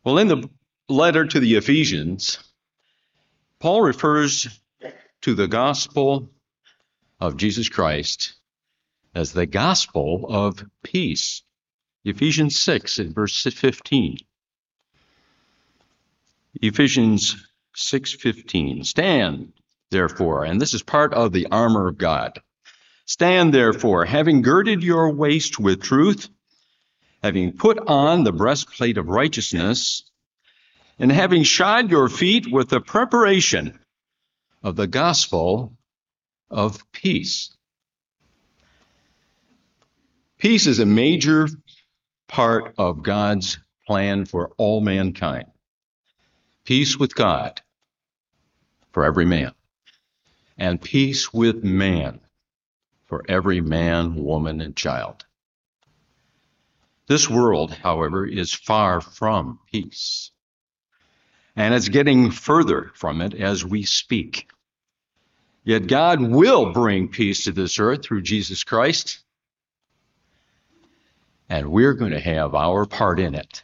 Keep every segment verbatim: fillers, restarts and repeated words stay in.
Well, in the letter to the Ephesians, Paul refers to the gospel of Jesus Christ as the gospel of peace. Ephesians six in verse fifteen. Ephesians six fifteen. Stand, therefore, and this is part of the armor of God. Stand, therefore, having girded your waist with truth, having put on the breastplate of righteousness, and having shod your feet with the preparation of the gospel of peace. Peace is a major part of God's plan for all mankind. Peace with God for every man, and peace with man for every man, woman, and child. This world, however, is far from peace, and it's getting further from it as we speak. Yet God will bring peace to this earth through Jesus Christ, and we're going to have our part in it.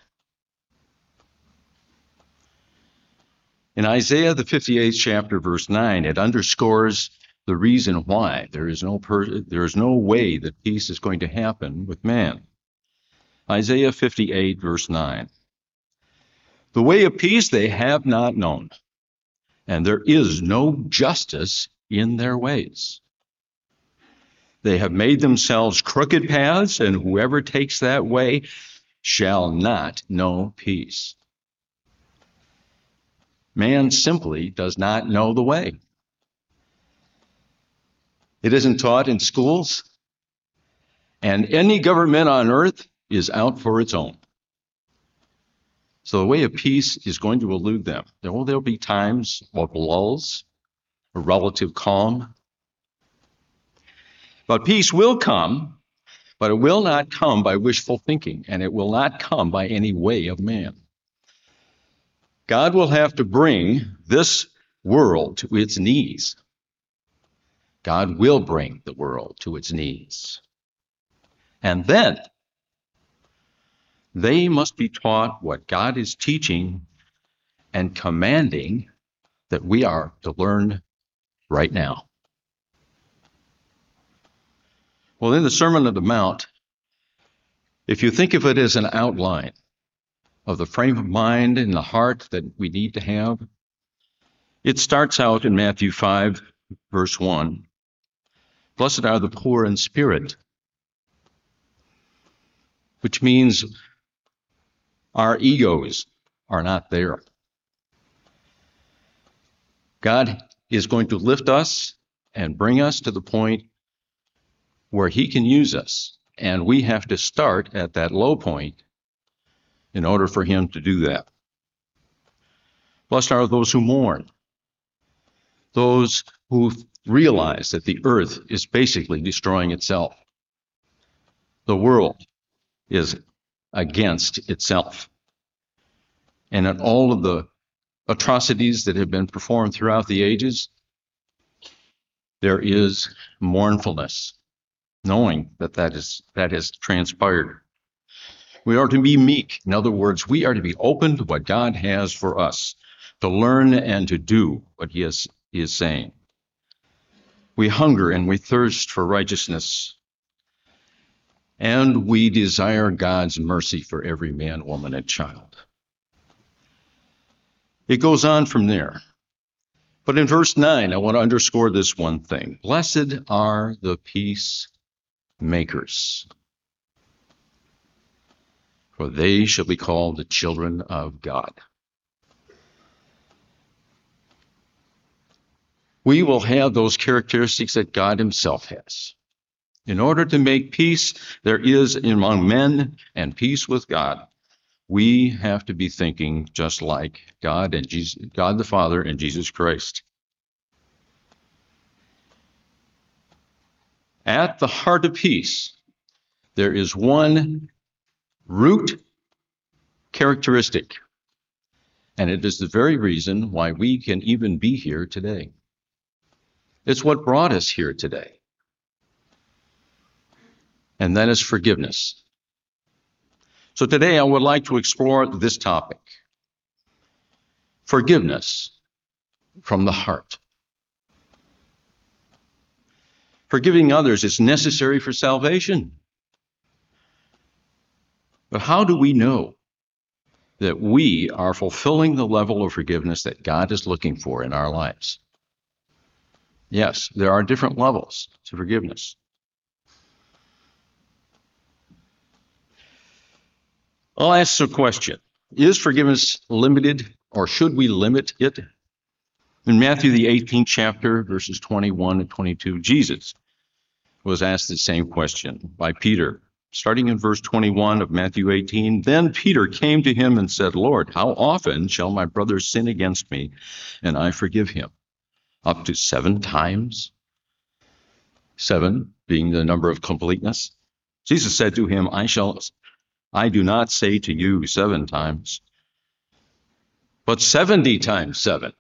In Isaiah, the fifty-eighth chapter, verse nine, it underscores the reason why there is no per- there is no way that peace is going to happen with man. Isaiah fifty-eight, verse nine. The way of peace they have not known, and there is no justice in their ways. They have made themselves crooked paths, and whoever takes that way shall not know peace. Man simply does not know the way. It isn't taught in schools, and any government on earth is out for its own. So the way of peace is going to elude them. There will there'll be times of lulls, a relative calm. But peace will come, but it will not come by wishful thinking, and it will not come by any way of man. God will have to bring this world to its knees. God will bring the world to its knees. And then they must be taught what God is teaching and commanding that we are to learn right now. Well, in the Sermon on the Mount, if you think of it as an outline of the frame of mind and the heart that we need to have, it starts out in Matthew five, verse one. Blessed are the poor in spirit, which means our egos are not there. God is going to lift us and bring us to the point where he can use us, and we have to start at that low point in order for him to do that. Blessed are those who mourn, those who realize that the earth is basically destroying itself. The world is against itself. And in all of the atrocities that have been performed throughout the ages, there is mournfulness, knowing that that is that has transpired. We are to be meek. In other words, we are to be open to what God has for us, to learn and to do what he is, he is saying. We hunger and we thirst for righteousness, and we desire God's mercy for every man, woman, and child. It goes on from there. But in verse nine, I want to underscore this one thing. Blessed are the peacemakers, for they shall be called the children of God. We will have those characteristics that God himself has. In order to make peace, there is among men and peace with God, we have to be thinking just like God and Jesus, God the Father and Jesus Christ. At the heart of peace, there is one root characteristic, and it is the very reason why we can even be here today. It's what brought us here today, and that is forgiveness. So today I would like to explore this topic, forgiveness from the heart. Forgiving others is necessary for salvation. But how do we know that we are fulfilling the level of forgiveness that God is looking for in our lives? Yes, there are different levels to forgiveness. I'll ask a question. Is forgiveness limited, or should we limit it? In Matthew, the eighteenth chapter, verses twenty-one and twenty-two, Jesus was asked the same question by Peter. Starting in verse twenty-one of Matthew eighteen, then Peter came to him and said, Lord, how often shall my brother sin against me, and I forgive him? Up to seven times? Seven being the number of completeness. Jesus said to him, I shall, I do not say to you seven times, but seventy times seven.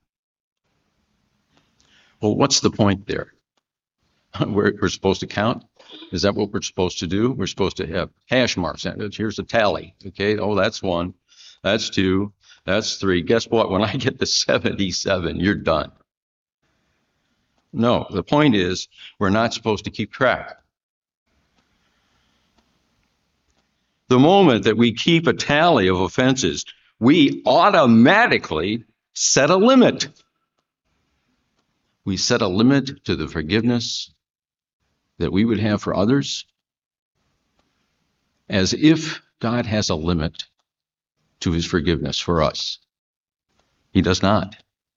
Well, what's the point there? We're, we're supposed to count? Is that what we're supposed to do? We're supposed to have hash marks. Here's a tally. Okay, oh, that's one, that's two, that's three. Guess what? When I get to seventy-seven, you're done. No, the point is we're not supposed to keep track. The moment that we keep a tally of offenses, we automatically set a limit. We set a limit to the forgiveness that we would have for others, as if God has a limit to his forgiveness for us. He does not.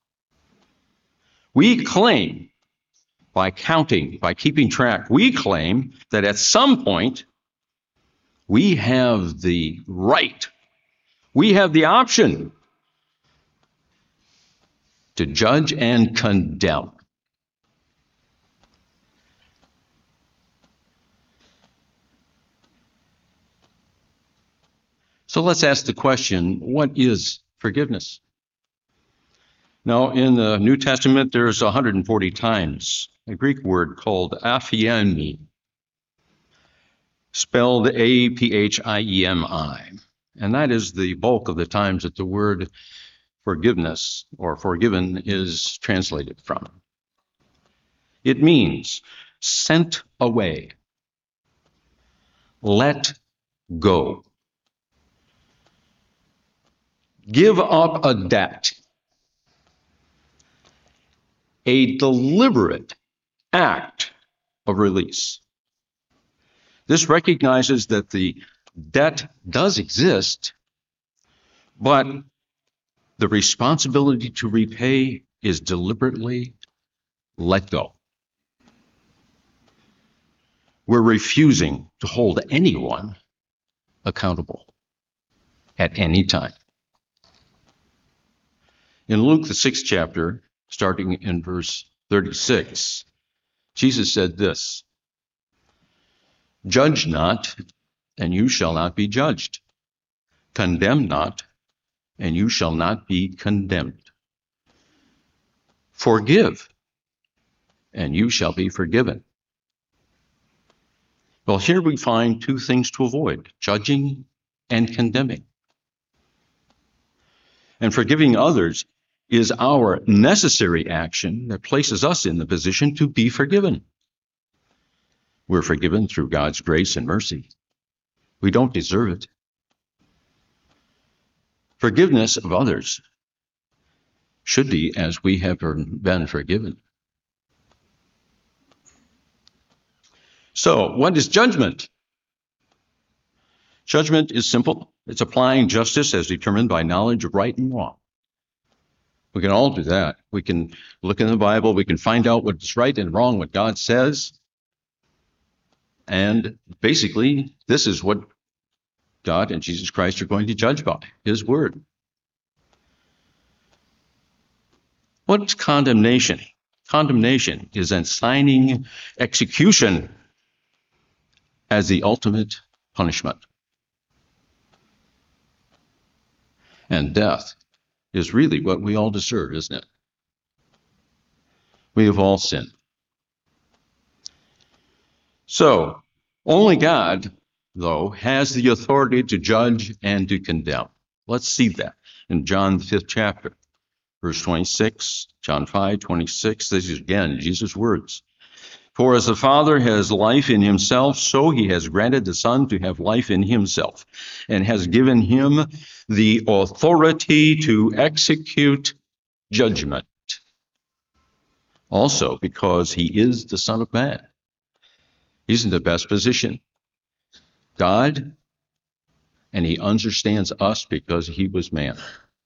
We claim, by counting, by keeping track, we claim that at some point we have the right, we have the option to judge and condemn. So let's ask the question, what is forgiveness? Now, in the New Testament, there's one hundred forty times a Greek word called aphiemi, spelled A P H I E M I. And that is the bulk of the times that the word forgiveness or forgiven is translated from. It means sent away, let go, give up a debt, a deliberate act of release. This recognizes that the debt does exist, but the responsibility to repay is deliberately let go. We're refusing to hold anyone accountable at any time. In Luke, the sixth chapter, starting in verse thirty-six, Jesus said this, judge not, and you shall not be judged. Condemn not, and you shall not be condemned. Forgive, and you shall be forgiven. Well, here we find two things to avoid, judging and condemning. And forgiving others is our necessary action that places us in the position to be forgiven. We're forgiven through God's grace and mercy. We don't deserve it. Forgiveness of others should be as we have been forgiven. So, what is judgment? Judgment is simple. It's applying justice as determined by knowledge of right and wrong. We can all do that. We can look in the Bible. We can find out what's right and wrong, what God says. And basically, this is what God and Jesus Christ are going to judge by, his word. What's condemnation? Condemnation is assigning execution as the ultimate punishment. And death is really what we all deserve, isn't it? We have all sinned. So, only God, though, has the authority to judge and to condemn. Let's see that in John, the fifth chapter. Verse twenty-six, John five, twenty-six, this is again Jesus' words. For as the Father has life in himself, so he has granted the Son to have life in himself, and has given him the authority to execute judgment. Also, because he is the Son of Man. He's in the best position. God, and he understands us because he was man.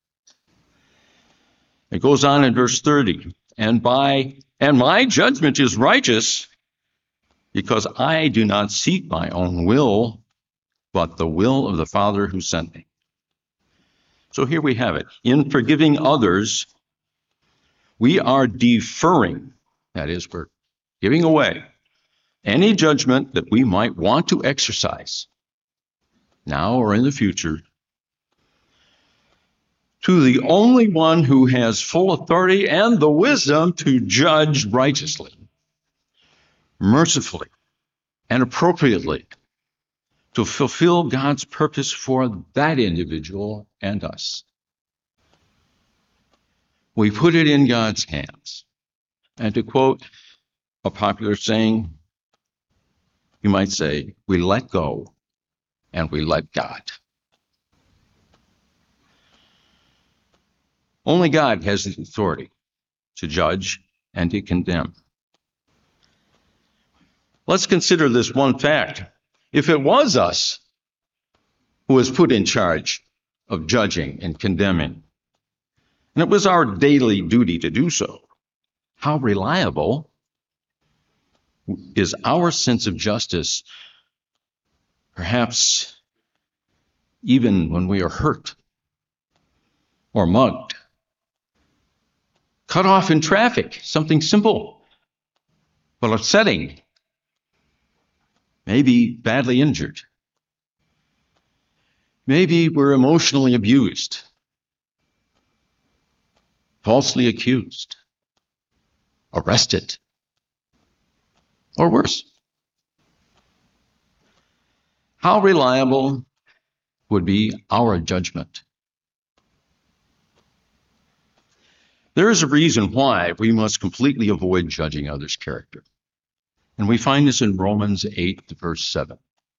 It goes on in verse thirty, and by and my judgment is righteous, because I do not seek my own will, but the will of the Father who sent me. So here we have it. In forgiving others, we are deferring, that is, we're giving away any judgment that we might want to exercise, now or in the future, to the only one who has full authority and the wisdom to judge righteously, mercifully, and appropriately, to fulfill God's purpose for that individual and us. We put it in God's hands. And to quote a popular saying, you might say, we let go and we let God. Only God has the authority to judge and to condemn. Let's consider this one fact. If it was us who was put in charge of judging and condemning, and it was our daily duty to do so, how reliable is our sense of justice, perhaps even when we are hurt or mugged? Cut off in traffic, something simple, but upsetting. Maybe badly injured. Maybe we're emotionally abused, falsely accused, arrested, or worse. How reliable would be our judgment? There is a reason why we must completely avoid judging others' character. And we find this in Romans eight, verse seven.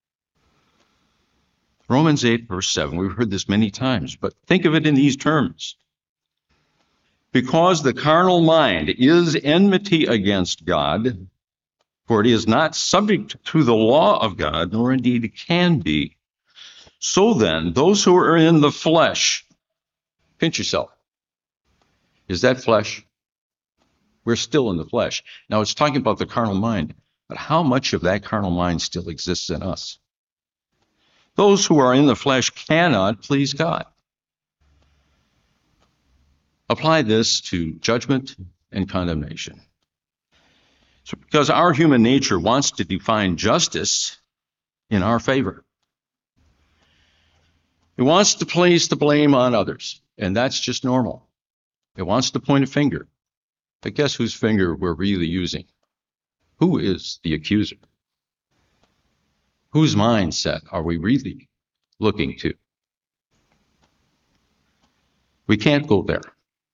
Romans eight, verse seven. We've heard this many times, but think of it in these terms. Because the carnal mind is enmity against God, for it is not subject to the law of God, nor indeed it can be. So then, those who are in the flesh, pinch yourself. Is that flesh? We're still in the flesh. Now it's talking about the carnal mind, but how much of that carnal mind still exists in us? Those who are in the flesh cannot please God. Apply this to judgment and condemnation. So because our human nature wants to define justice in our favor. It wants to place the blame on others, and that's just normal. It wants to point a finger. But guess whose finger we're really using? Who is the accuser? Whose mindset are we really looking to? We can't go there.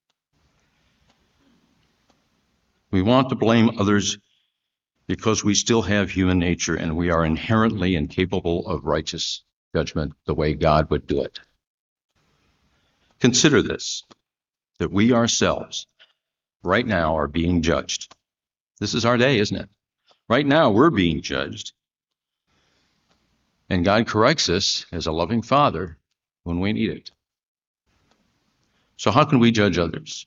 We want to blame others because we still have human nature and we are inherently incapable of righteous judgment the way God would do it. Consider this, that we ourselves right now are being judged. This is our day, isn't it? Right now we're being judged. And God corrects us as a loving Father when we need it. So how can we judge others?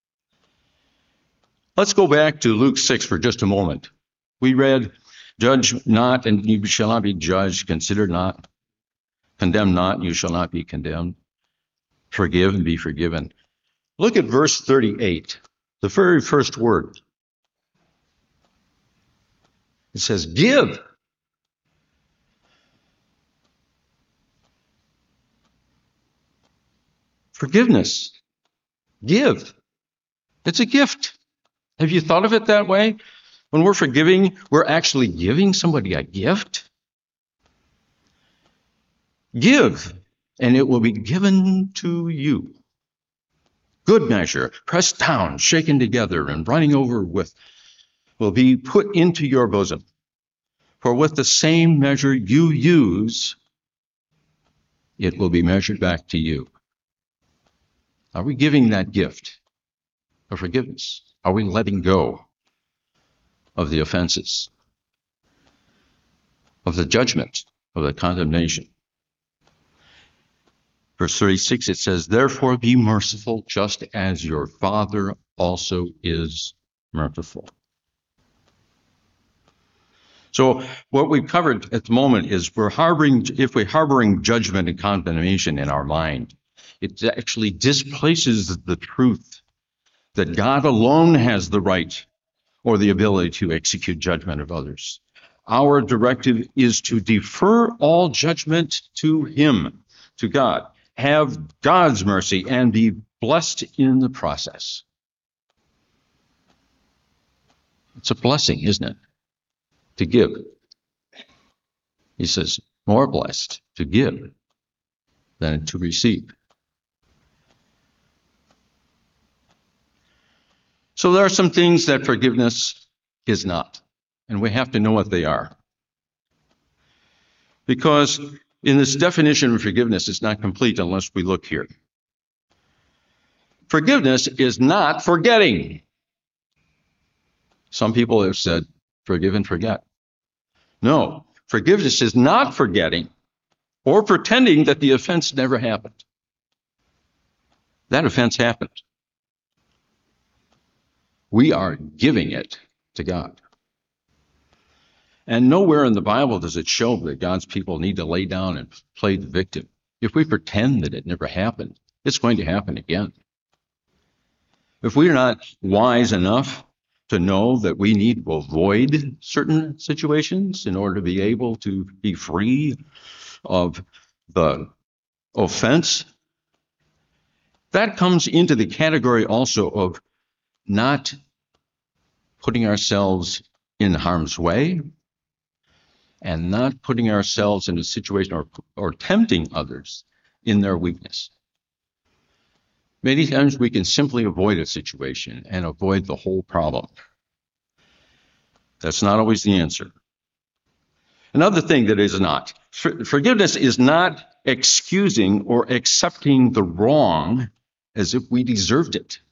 Let's go back to Luke six for just a moment. We read, judge not and you shall not be judged, consider not, condemn not and you shall not be condemned, forgive and be forgiven. Look at verse thirty-eight, the very first word. It says, give. Forgiveness. Give. It's a gift. Have you thought of it that way? When we're forgiving, we're actually giving somebody a gift. Give, and it will be given to you. good measure, pressed down, shaken together, and running over with, will be put into your bosom. For with the same measure you use, it will be measured back to you. Are we giving that gift of forgiveness? Are we letting go of the offenses, of the judgment, of the condemnation? Verse thirty-six, it says, therefore be merciful, just as your Father also is merciful. So what we've covered at the moment is we're harboring, if we're harboring judgment and condemnation in our mind, it actually displaces the truth that God alone has the right or the ability to execute judgment of others. Our directive is to defer all judgment to Him, to God. Have God's mercy and be blessed in the process. It's a blessing, isn't it? To give. He says, more blessed to give than to receive. So there are some things that forgiveness is not, and we have to know what they are. Because in this definition of forgiveness, it's not complete unless we look here. Forgiveness is not forgetting. Some people have said, forgive and forget. No, forgiveness is not forgetting or pretending that the offense never happened. That offense happened. We are giving it to God. And nowhere in the Bible does it show that God's people need to lay down and play the victim. If we pretend that it never happened, it's going to happen again. If we're not wise enough to know that we need to avoid certain situations in order to be able to be free of the offense, that comes into the category also of not putting ourselves in harm's way and not putting ourselves in a situation or, or tempting others in their weakness. Many times we can simply avoid a situation and avoid the whole problem. That's not always the answer. Another thing that is not, for, forgiveness is not excusing or accepting the wrong as if we deserved it.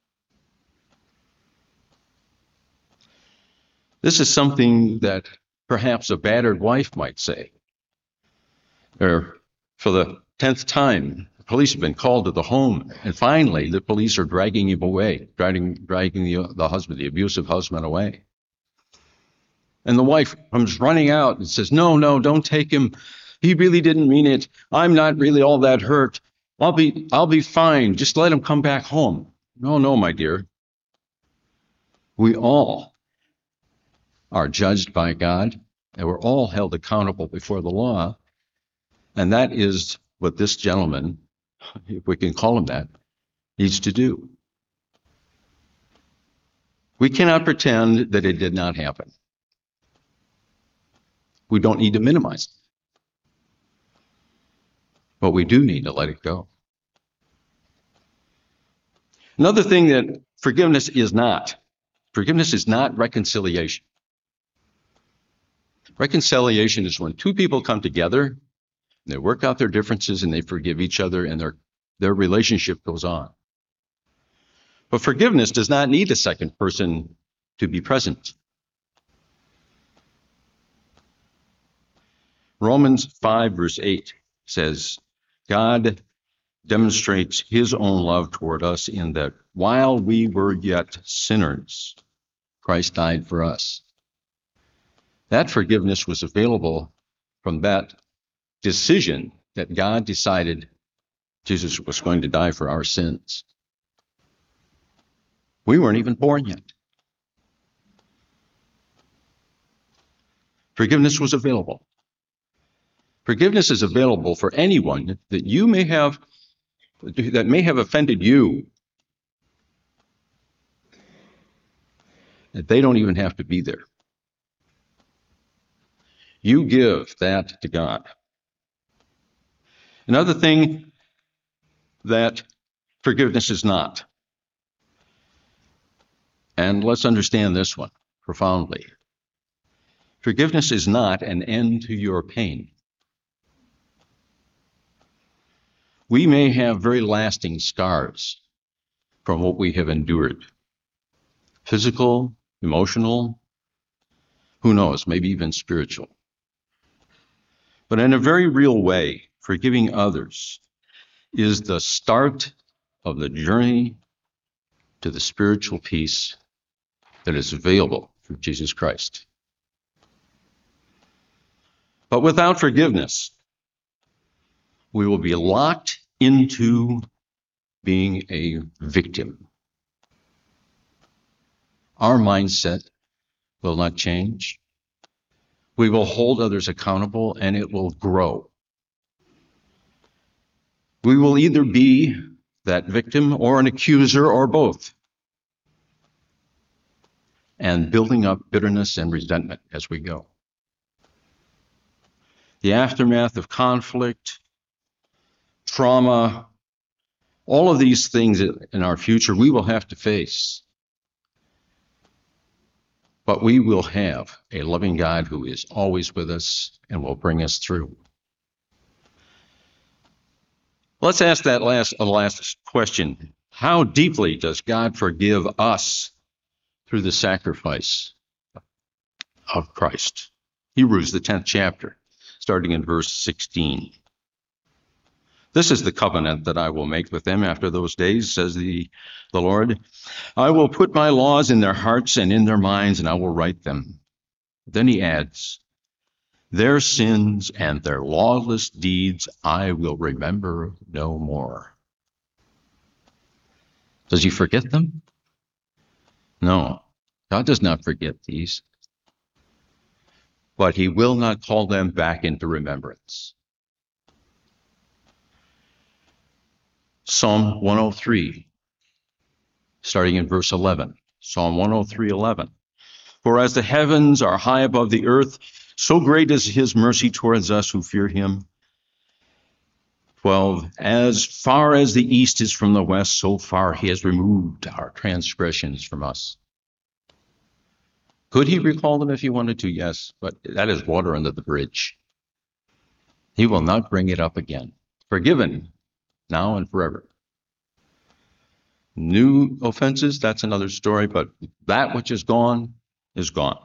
This is something that perhaps a battered wife might say. Or for the tenth time, the police have been called to the home, and finally the police are dragging him away, dragging, dragging the, the husband, the abusive husband away. And the wife comes running out and says, no, no, don't take him. He really didn't mean it. I'm not really all that hurt. I'll be, I'll be fine. Just let him come back home. No, no, my dear. We all are judged by God, and we're all held accountable before the law. And that is what this gentleman, if we can call him that, needs to do. We cannot pretend that it did not happen. We don't need to minimize it. But we do need to let it go. Another thing that forgiveness is not, forgiveness is not reconciliation. Reconciliation is when two people come together, and they work out their differences, and they forgive each other, and their, their relationship goes on. But forgiveness does not need a second person to be present. Romans five, verse eight says, God demonstrates his own love toward us in that while we were yet sinners, Christ died for us. That forgiveness was available from that decision that God decided Jesus was going to die for our sins. We weren't even born yet. Forgiveness was available. Forgiveness is available for anyone that you may have, that may have offended you. That they don't even have to be there. You give that to God. Another thing that forgiveness is not, And let's understand this one profoundly. Forgiveness is not an end to your pain. We may have very lasting scars from what we have endured. Physical, emotional, who knows, maybe even spiritual. But in a very real way, forgiving others is the start of the journey to the spiritual peace that is available through Jesus Christ. But without forgiveness, we will be locked into being a victim. Our mindset will not change. We will hold others accountable, and it will grow. We will either be that victim or an accuser or both, and building up bitterness and resentment as we go. The aftermath of conflict, trauma, all of these things in our future we will have to face. But we will have a loving God who is always with us and will bring us through. Let's ask that last, uh, last question. How deeply does God forgive us through the sacrifice of Christ? Hebrews, the tenth chapter, starting in verse sixteen. This is the covenant that I will make with them after those days, says the, the Lord. I will put my laws in their hearts and in their minds, and I will write them. Then he adds, their sins and their lawless deeds I will remember no more. Does he forget them? No, God does not forget these. But he will not call them back into remembrance. Psalm one oh three, starting in verse eleven. Psalm one oh three, eleven. For as the heavens are high above the earth, so great is his mercy towards us who fear him. twelve. As far as the east is from the west, so far he has removed our transgressions from us. Could he recall them if he wanted to? Yes, but that is water under the bridge. He will not bring it up again. Forgiven now and forever. New offenses, that's another story, but that which is gone is gone.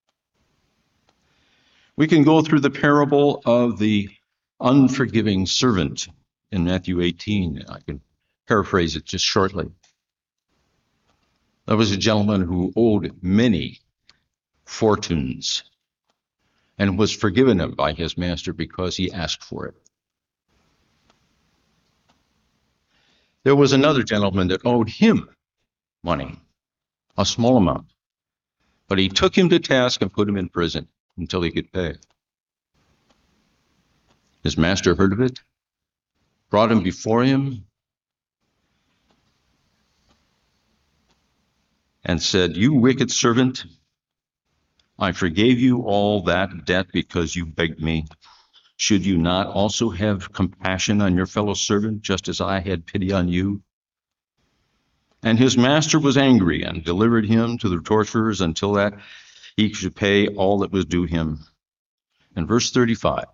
We can go through the parable of the unforgiving servant in Matthew eighteen. I can paraphrase it just shortly. There was a gentleman who owed many fortunes and was forgiven him by his master because he asked for it. There was another gentleman that owed him money, a small amount, but he took him to task and put him in prison until he could pay. His master heard of it, brought him before him, and said, you wicked servant, I forgave you all that debt because you begged me. Should you not also have compassion on your fellow servant, just as I had pity on you? And his master was angry and delivered him to the torturers until that he should pay all that was due him. In verse thirty-five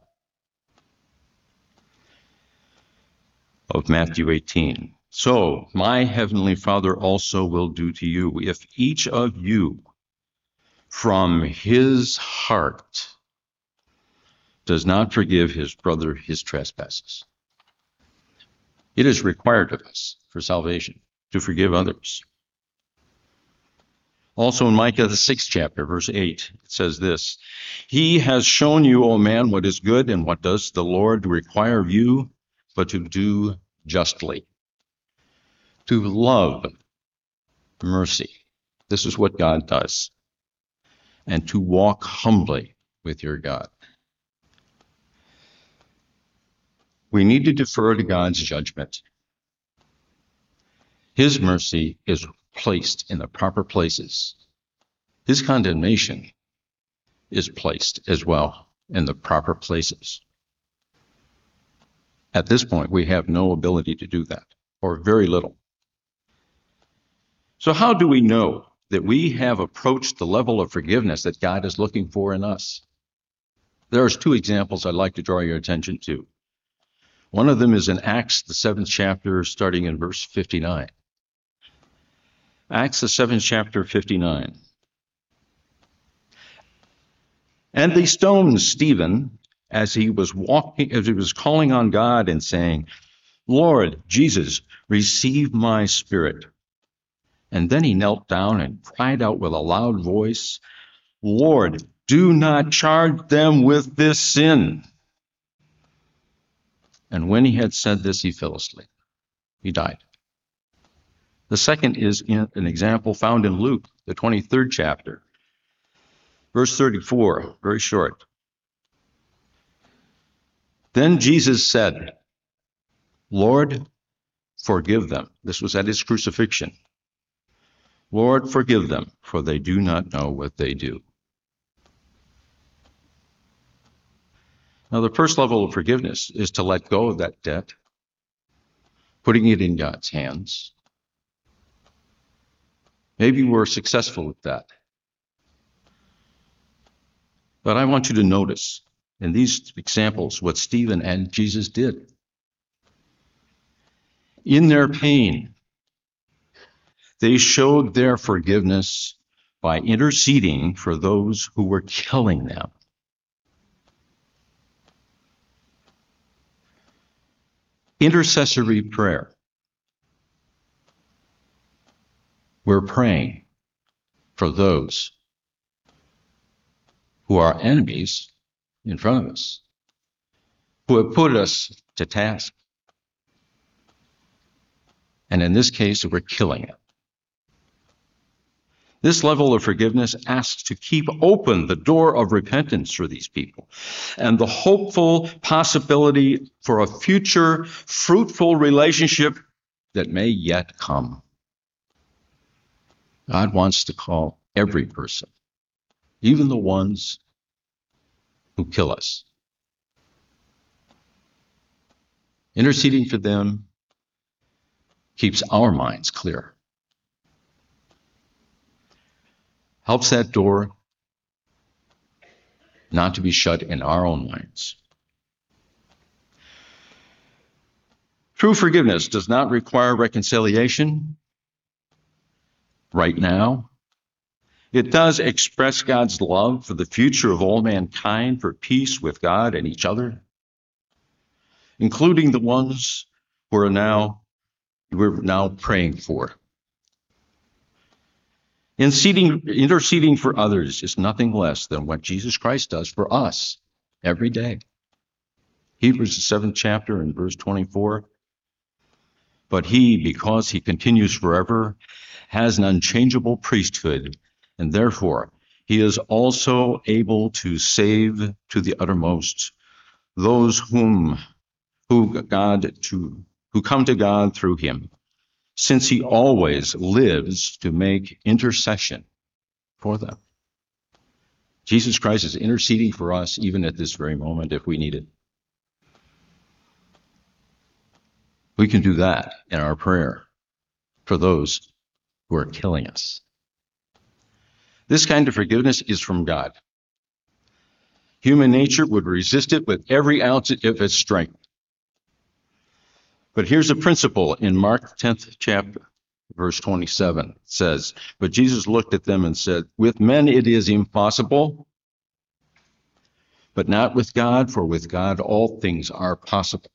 of Matthew eighteen, so my heavenly Father also will do to you if each of you from his heart does not forgive his brother his trespasses. It is required of us for salvation to forgive others. Also in Micah, the sixth chapter, verse eight, it says this, he has shown you, O man, what is good, and what does the Lord require of you, but to do justly, to love mercy. This is what God does. And to walk humbly with your God. We need to defer to God's judgment. His mercy is placed in the proper places. His condemnation is placed as well in the proper places. At this point, we have no ability to do that, or very little. So how do we know that we have approached the level of forgiveness that God is looking for in us. There's two examples I'd like to draw your attention to. One of them is in Acts, the seventh chapter, starting in verse fifty-nine. Acts, the seventh chapter, fifty-nine. And they stoned Stephen as he was walking, as he was calling on God and saying, Lord Jesus, receive my spirit. And then he knelt down and cried out with a loud voice, Lord, do not charge them with this sin. And when he had said this, he fell asleep. He died. The second is in an example found in Luke, the twenty-third chapter, verse thirty-four, very short. Then Jesus said, Lord, forgive them. This was at his crucifixion. Lord, forgive them, for they do not know what they do. Now, the first level of forgiveness is to let go of that debt, putting it in God's hands. Maybe we're successful with that. But I want you to notice in these examples what Stephen and Jesus did. In their pain, they showed their forgiveness by interceding for those who were killing them. Intercessory prayer. We're praying for those who are enemies in front of us, who have put us to task. And in this case, we're killing it. This level of forgiveness asks to keep open the door of repentance for these people and the hopeful possibility for a future fruitful relationship that may yet come. God wants to call every person, even the ones who kill us. Interceding for them keeps our minds clear. Helps that door not to be shut in our own minds. True forgiveness does not require reconciliation right now. It does express God's love for the future of all mankind, for peace with God and each other, including the ones who are now, we're now praying for. Interceding, interceding for others is nothing less than what Jesus Christ does for us every day. Hebrews, the seventh chapter and verse twenty-four. But he, because he continues forever, has an unchangeable priesthood, and therefore he is also able to save to the uttermost those whom who God to who come to God through him, since he always lives to make intercession for them. Jesus Christ is interceding for us even at this very moment if we need it. We can do that in our prayer for those who are killing us. This kind of forgiveness is from God. Human nature would resist it with every ounce of its strength. But here's a principle in Mark tenth chapter, verse twenty-seven. It says, but Jesus looked at them and said, with men it is impossible, but not with God, for with God all things are possible.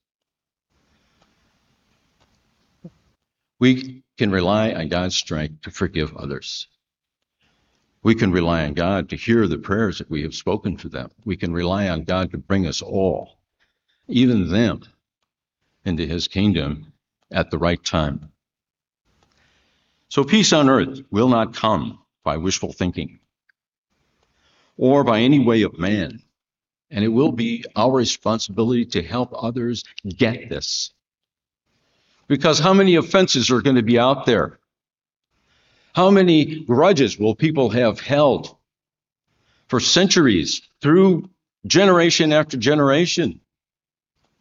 We can rely on God's strength to forgive others. We can rely on God to hear the prayers that we have spoken for them. We can rely on God to bring us all, even them, into his kingdom at the right time. So peace on earth will not come by wishful thinking or by any way of man. And it will be our responsibility to help others get this. Because how many offenses are going to be out there? How many grudges will people have held for centuries through generation after generation?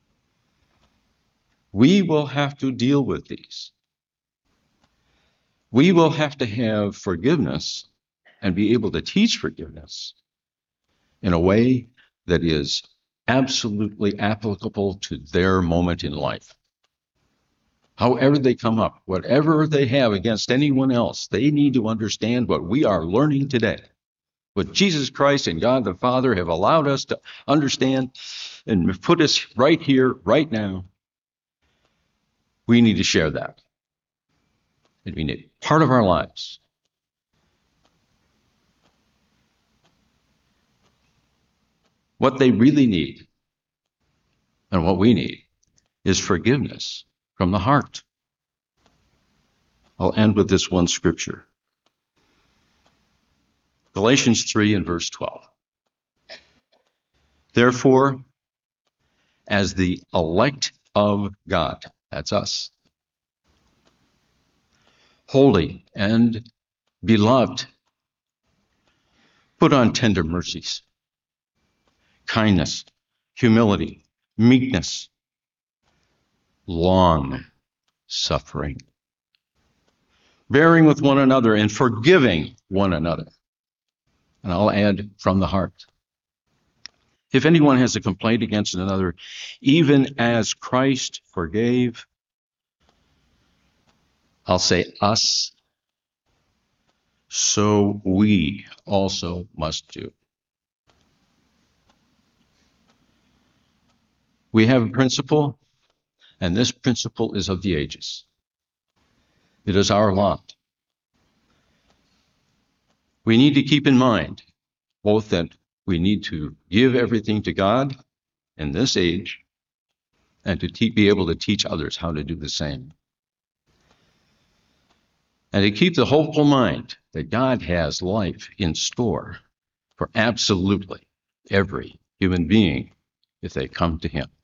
We will have to deal with these. We will have to have forgiveness and be able to teach forgiveness in a way that is absolutely applicable to their moment in life. However they come up, whatever they have against anyone else, they need to understand what we are learning today. What Jesus Christ and God the Father have allowed us to understand and put us right here, right now. We need to share that. And we need part of our lives. What they really need and what we need is forgiveness from the heart. I'll end with this one scripture. Galatians three and verse twelve. Therefore, as the elect of God, that's us, holy and beloved, put on tender mercies, kindness, humility, meekness, long suffering, bearing with one another and forgiving one another. And I'll add, from the heart. If anyone has a complaint against another, even as Christ forgave, I'll say us, so we also must do. We have a principle, and this principle is of the ages. It is our lot. We need to keep in mind both that we need to give everything to God in this age and to te- be able to teach others how to do the same. And to keep the hopeful mind that God has life in store for absolutely every human being if they come to Him.